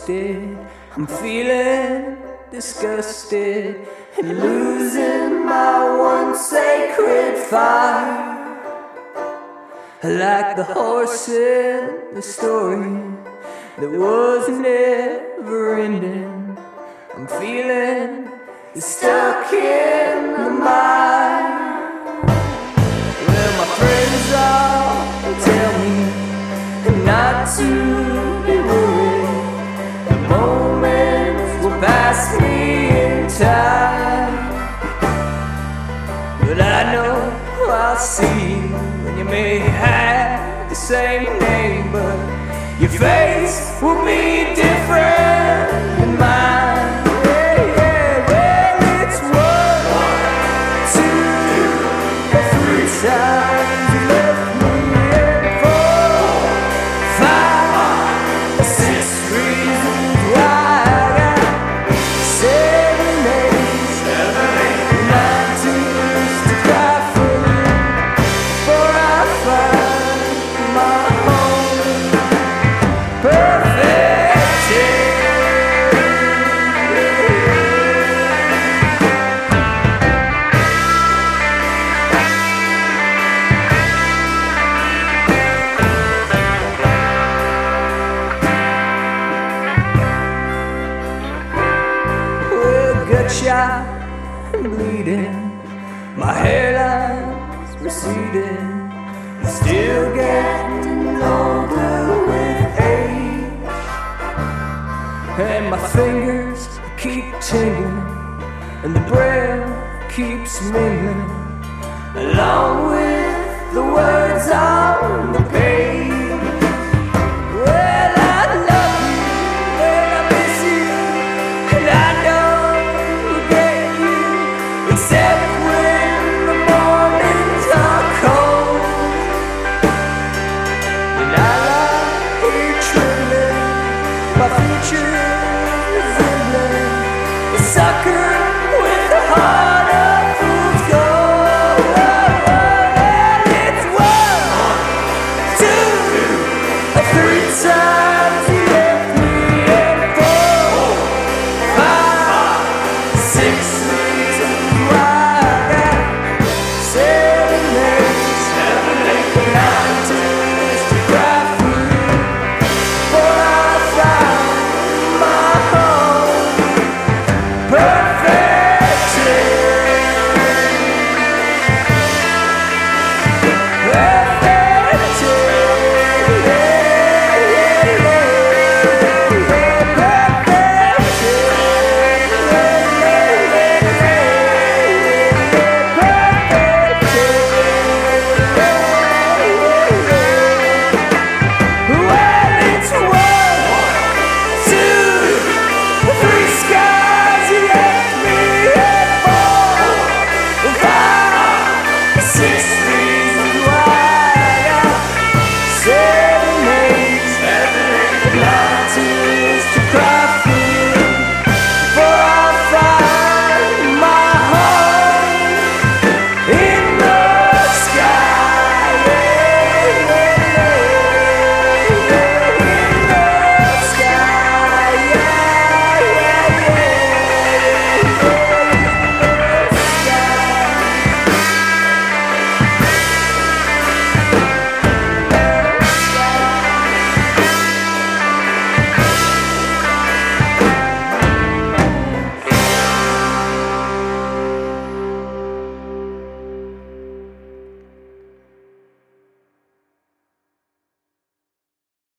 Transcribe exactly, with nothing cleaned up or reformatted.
toasted. I'm feeling disgusted and losing my one sacred fire. Like the horse in the story that was never ending, I'm feeling stuck in the mire. Well, my friends all tell me not to be worried. The moments will pass me in time, but I know I'll see you, and you may have the same name, but your face will be different than mine. Yeah, yeah, well, it's one, two, three times you left me, and four, five, six reasons why I got seven, eight, nine tears to cry for before I find my home. Perfection. Well, gut shot and bleeding, my hairline's receding, still getting older with age, and my fingers keep tingling, and the breath keeps mingling, along with the words I